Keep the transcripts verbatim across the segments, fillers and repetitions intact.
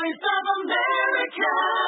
Voice of America.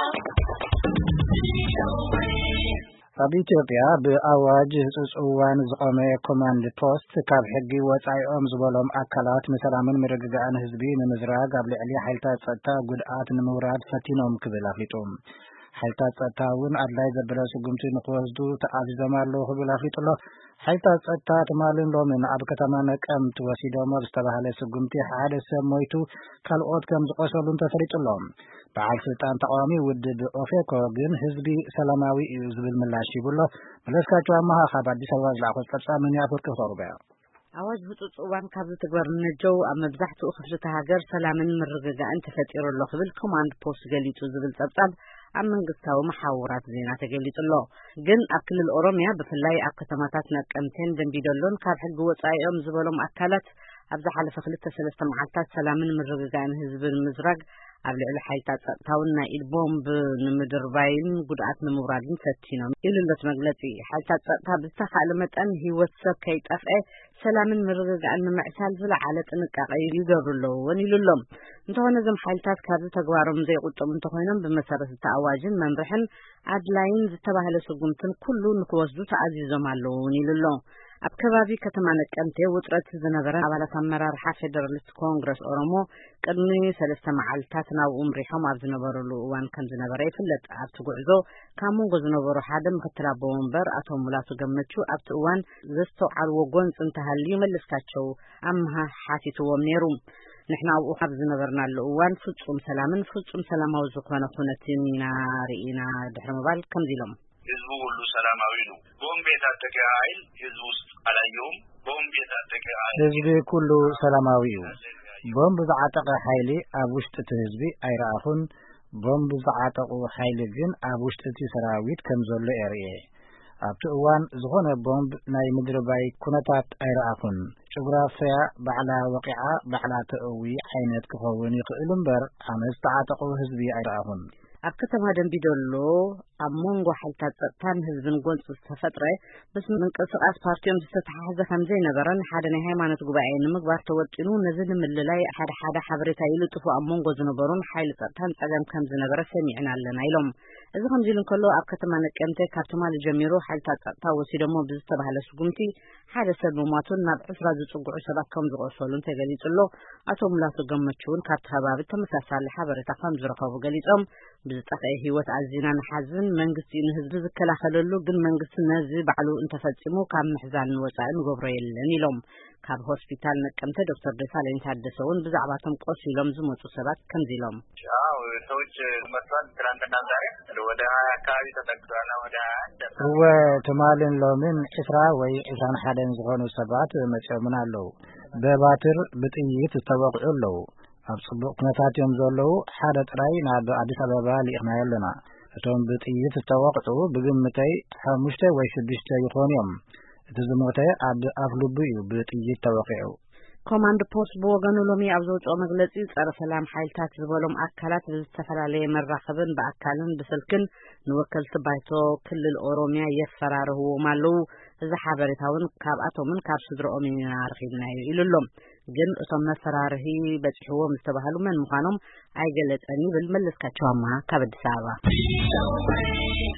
ኣብ ኢትዮጵያ ብኣዋጅ ጽጽዋን ዝቆመ ኮማንድ ፖስት ካብ ሕጊ ወጻኢኦም ዝበሎም ኣካላት ንሰላምን ምርግጋእን ህዝቢ ንምዝራግ ኣብ ልዕሊ ሓይልታት ጸጥታ ጉድኣት ንምውራድ ፈቲኖም ክብል ኣፍሊጡ ሓይልታት ጸጥታ እውን ኣድላይ ዘበለ ስጉምቲ ንኽወስዱ ተኣዚዞም ኣለዉ ክብል ኣፍሊጡ ኣሎ። ሓይልታት ጸጥታ ትማልን ሎምን ኣብ ከተማ ነቀምት ወሲዶም ዝተባህለ ስጉምቲ ሓደ ሰብ ሞይቱ ካልኦት ከም ዝቆሰሉን ተፈሊጡ ኣሎ። በዓል ስልጣን ተቃዋሚ ውድብ ኦፌኮ ግን ህዝቢ ሰላማዊ እዩ ዝብል ምላሽ ይብሎ። መለስካቸው ኣማሃ ካብ አዲስ አበባ ዝለኣኾ ጸብጻብ ምን ያፈርቅ ተርበያ ኣዋጅ ህጹጽ እዋን ካብ ዝትግበር ነጀው ኣብ መብዛሕትኡ ክፍልተ ሃገር ሰላምን ምርግጋእን ተፈጢሩ ኣሎ ክብል ኮማንድ ፖስት ገሊጹ ዝብል ጸብጻብ ኣብ መንግስታዊ መሓውራት ዜና ተገሊጹ ኣሎ። ግን ኣብ ክልል ኦሮሚያ ብፍላይ ኣብ ከተማታት ነቀምቴን ደንቢዶሎን ካብ ሕጊ ወጻኢኦም ዝበሎም ኣካላት ኣብ ዝሓለፈ ክልተ ሰለስተ መዓልታት ሰላምን ምርግጋእን ህዝብን ምዝራግ ኣብ ልዕሊ ሓይልታት ጸጥታውን ናይ ኢድ ቦምብ ንምድርባይን ጉድኣት ንምውራድን ፈቲኖም ኢሉለት መግለጺ ሓይልታት ጸጥታ ብዝተኻእለ መጠን ህይወት ሰብ ከይጠፍአ ሰላምን ምርግጋእን ንምዕሳል ዝለዓለ ጥንቃቐ ይገብሩ ኣለዎን ኢሉሎም። እንተኾነ እዞም ሓይልታት ካብዚ ተግባሮም ዘይቁጠቡ እንተኾይኖም ብመሰረት ተኣዋጅን መምርሕን ኣድላይን ዝተባህለ ስጉምትን ኩሉ ንክወስዱ ተኣዚዞም ኣለውን ኢሉሎ። ኣብ ከባቢ ከተማ ነቀምቴ ውጥረት ዝነበረ ኣባላት ኣመራርሓ ፌደራሊስት ኮንግረስ ኦሮሞ ቅድሚ ሰለስተ መዓልታት ናብኡ ምሪሖም ኣብ ዝነበረሉ እዋን ከም ዝነበረ ይፍለጥ። ኣብቲ ጉዕዞ ካብ መንጎ ዝነበሩ ሓደ ምክትል ኣቦ ወንበር ኣቶ ሙላቱ ገመቹ ኣብቲ እዋን ዘስተውዓልዎ ጎንፂ እንተሃልዩ መለስካቸው ኣምሃ ሓቲትዎም ነይሩ። ንሕና ኣብኡ ካብ ዝነበርናሉ እዋን ፍጹም ሰላምን ፍጹም ሰላማዊ ዝኾነ ኩነት ኢና ርኢና ድሕሪ ምባል ከምዚ ኢሎም ህዝቡ ሁሉ ሰላማዊ ነው። ቦምብ የታጠቀ ኃይል ህዝቡ ውስጥ አላየውም። ቦምብ የታጠቀ ኃይል ህዝቢ ኩሉ ሰላማዊ እዩ። ቦምብ ዝዓጠቀ ኃይሊ ኣብ ውሽጢ እቲ ህዝቢ ኣይረኣኹን። ቦምብ ዝዓጠቁ ኃይሊ ግን ኣብ ውሽጢ እቲ ሰራዊት ከም ዘሎ የርኤ። ኣብቲ እዋን ዝኾነ ቦምብ ናይ ምድርባይ ኩነታት ኣይረኣኹን። ጭጉራፍያ ባዕላ ወቂዓ ባዕላ ተእዊ ዓይነት ክኸውን ይኽእል እምበር ኣነ ዝተዓጠቁ ህዝቢ ኣይረኣኹን። ኣብ ከተማ ደንቢዶሎ ኣብ መንጎ ሓይልታት ጸጥታን ህዝብን ጎንፂ ዝተፈጥረ በስ ምንቅስቃስ ፓርቲዮም ዝተተሓሓዘ ከም ዘይነበረን ሓደ ናይ ሃይማኖት ጉባኤ ንምግባር ተወጢኑ ነዚ ንምልላይ ሓደ ሓደ ሓበሬታ ይልጥፉ ኣብ መንጎ ዝነበሩን ሓይሊ ጸጥታን ጸገም ከም ዝነበረ ሰሚዕና ኣለና ኢሎም። እዚ ከምዚ ኢሉ እንከሎ ኣብ ከተማ ነቀምቴ ካብ ትማሊ ጀሚሩ ሓይልታት ጸጥታ ወሲዶሞ ብዝተባህለ ስጉምቲ ሓደ ሰብ ምሟቱን ናብ ዕስራ ዝጽጉዑ ሰባት ከም ዝቆሰሉን ተገሊጹ ኣሎ። ኣቶ ሙላቱ ገመቹን ካብ ከባቢ ተመሳሳሊ ሓበሬታ ከም ዝረኸቡ ገሊጾም ብዝጠፍአ ህይወት ኣዝና ንሓዝን መንግስቲ ንህዝቢ ዝከላኸለሉ ግን መንግስቲ ነዚ ባዕሉ እንተፈጺሙ ካብ ምሕዛን ወጻኢ ንገብሮ የለን ኢሎም። ካብ ሆስፒታል ነቀምቴ ዶክተር ደሳለኝ ታደሰ እውን ብዛዕባቶም ቆሲሎም ዝመጹ ሰባት ከምዚ ኢሎም አዎ ሰዎች መጥቷል። ትናንትና ዛሬ ወደ ሀያ አካባቢ ተጠቅቷል። ወደ ወ ትማልን ሎምን ዕስራ ወይ ዕስራን ሓደን ዝኾኑ ሰባት መጽኦምን ኣለዉ። በባትር ብጥይት ዝተወቅዑ ኣለዉ። ኣብ ጽቡቕ ኩነታት እዮም ዘለዉ። ሓደ ጥራይ ናብ አዲስ አበባ ሊእኽና ኣለና። እቶም ብጥይት ዝተወቅዑ ብግምተይ ሓሙሽተ ወይ ሽዱሽተ ይኾኑ እዮም። እቲ ዝሞተ ኣብ ኣፍ ልቡ እዩ ብጥይት ተወቂዑ። ኮማንድ ፖስት ብወገኑ ሎሚ ኣብ ዘውፅኦ መግለጺ ጸረ ሰላም ሓይልታት ዝበሎም ኣካላት ብዝተፈላለየ መራኸብን ብኣካልን ብስልክን ንወከልቲ ባይቶ ክልል ኦሮሚያ የፈራርህዎም ኣለዉ። እዚ ሓበሬታውን ካብኣቶምን ካብ ስድሮኦም እናርኺብናዮ ኢሉሎም። ግን እቶም መፈራርሂ በፂሕዎም ዝተባህሉ መን ምዃኖም ኣይገለጸን ይብል መለስካቸው ኣማሃ ካብ አዲስ አበባ።